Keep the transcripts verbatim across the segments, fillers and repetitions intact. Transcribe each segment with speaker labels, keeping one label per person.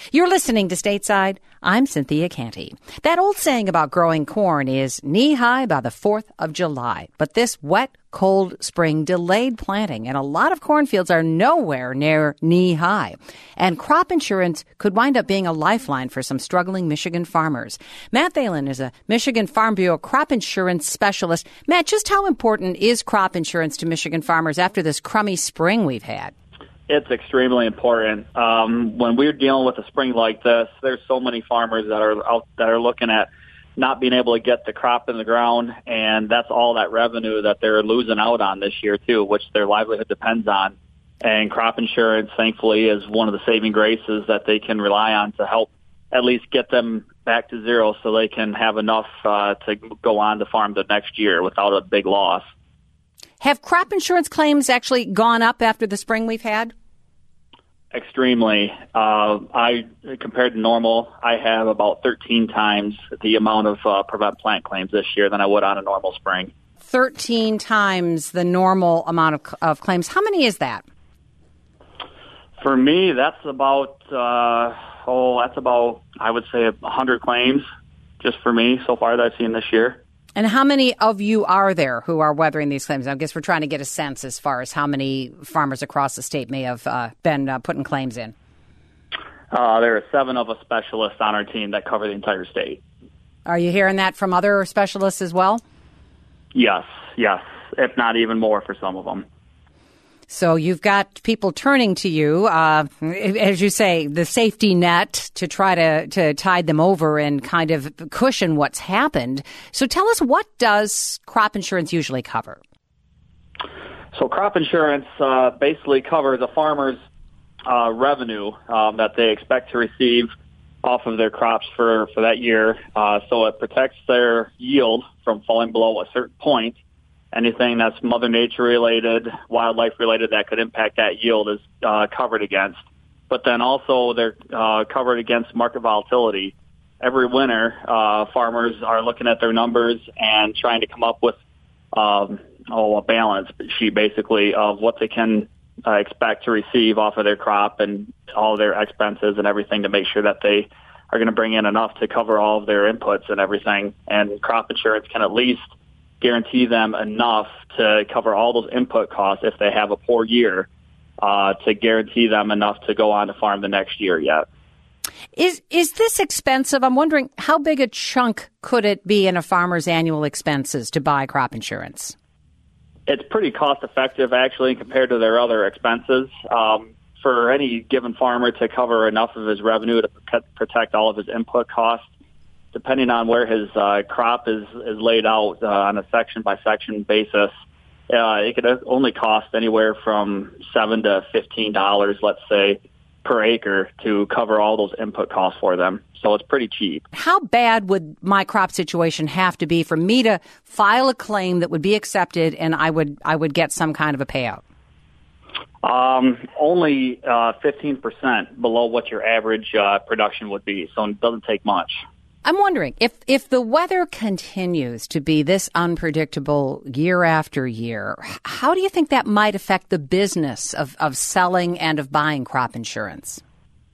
Speaker 1: You're listening to Stateside. I'm Cynthia Canty. That old saying about growing corn is knee-high by the fourth of July. But this wet, cold spring delayed planting, and a lot of cornfields are nowhere near knee-high. And crop insurance could wind up being a lifeline for some struggling Michigan farmers. Matt Thalen is a Michigan Farm Bureau crop insurance specialist. Matt, just how important is crop insurance to Michigan farmers after this crummy spring we've had?
Speaker 2: It's extremely important. Um, when we're dealing with a spring like this, there's so many farmers that are out that are looking at not being able to get the crop in the ground, and that's all that revenue that they're losing out on this year too, which their livelihood depends on. And crop insurance, thankfully, is one of the saving graces that they can rely on to help at least get them back to zero so they can have enough uh, to go on to farm the next year without a big loss.
Speaker 1: Have crop insurance claims actually gone up after the spring we've had?
Speaker 2: Extremely. Uh, I, compared to normal, I have about thirteen times the amount of uh, prevent plant claims this year than I would on a normal spring.
Speaker 1: thirteen times the normal amount of, of claims. How many is that?
Speaker 2: For me, that's about, uh, oh, that's about, I would say, one hundred claims just for me so far that I've seen this year.
Speaker 1: And how many of you are there who are weathering these claims? I guess we're trying to get a sense as far as how many farmers across the state may have uh, been uh, putting claims in.
Speaker 2: Uh, there are seven of us specialists on our team that cover the entire state.
Speaker 1: Are you hearing that from other specialists as well?
Speaker 2: Yes, yes, if not even more for some of them.
Speaker 1: So you've got people turning to you, uh, as you say, the safety net to try to, to tide them over and kind of cushion what's happened. So tell us, what does crop insurance usually cover?
Speaker 2: So crop insurance uh, basically covers a farmer's uh, revenue um, that they expect to receive off of their crops for, for that year. Uh, so it protects their yield from falling below a certain point. Anything that's Mother Nature related, wildlife related that could impact that yield is uh, covered against. But then also they're uh, covered against market volatility. Every winter, uh, farmers are looking at their numbers and trying to come up with um, oh, a balance sheet basically of what they can uh, expect to receive off of their crop and all their expenses and everything to make sure that they are going to bring in enough to cover all of their inputs and everything. And crop insurance can at least guarantee them enough to cover all those input costs if they have a poor year, uh, to guarantee them enough to go on to farm the next year yet.
Speaker 1: Is is this expensive? I'm wondering, how big a chunk could it be in a farmer's annual expenses to buy crop insurance?
Speaker 2: It's pretty cost effective, actually, compared to their other expenses. Um, for any given farmer to cover enough of his revenue to protect all of his input costs, depending on where his uh, crop is, is laid out uh, on a section-by-section basis, uh, it could only cost anywhere from seven to fifteen dollars, let's say, per acre to cover all those input costs for them. So it's pretty cheap. How
Speaker 1: bad would my crop situation have to be for me to file a claim that would be accepted and I would I would get some kind of a payout?
Speaker 2: Um, only uh, fifteen percent below what your average uh, production would be, so it doesn't take much.
Speaker 1: I'm wondering, if, if the weather continues to be this unpredictable year after year, how do you think that might affect the business of, of selling and of buying crop insurance?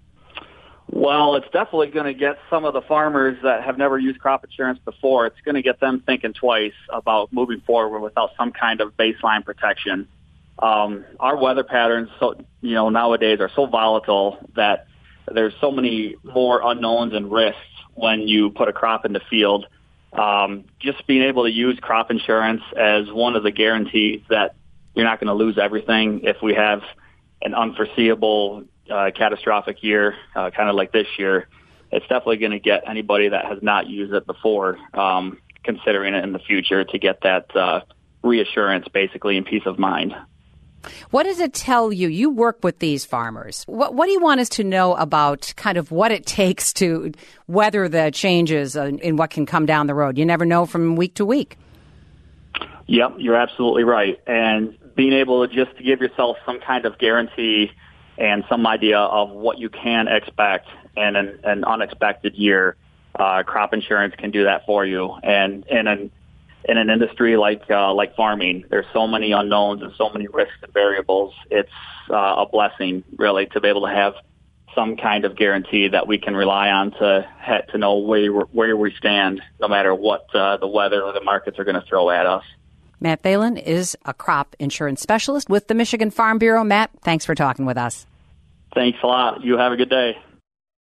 Speaker 2: Well, it's definitely going to get some of the farmers that have never used crop insurance before, it's going to get them thinking twice about moving forward without some kind of baseline protection. Um, our weather patterns, so, you know, nowadays are so volatile that there's so many more unknowns and risks when you put a crop in the field. Um, just being able to use crop insurance as one of the guarantees that you're not going to lose everything if we have an unforeseeable uh, catastrophic year, uh, kind of like this year. It's definitely going to get anybody that has not used it before um, considering it in the future to get that uh, reassurance basically and peace of mind.
Speaker 1: What does it tell you? You work with these farmers. What, what do you want us to know about kind of what it takes to weather the changes in, in what can come down the road? You never know from week to week.
Speaker 2: Yep, you're absolutely right. And being able to just to give yourself some kind of guarantee and some idea of what you can expect in an, an unexpected year, uh, crop insurance can do that for you. And in an in an industry like uh, like farming, there's so many unknowns and so many risks and variables. It's uh, a blessing, really, to be able to have some kind of guarantee that we can rely on to to know where where we stand, no matter what uh, the weather or the markets are going to throw at us.
Speaker 1: Matt Thelen is a crop insurance specialist with the Michigan Farm Bureau. Matt, thanks for talking with us.
Speaker 2: Thanks a lot. You have a good day.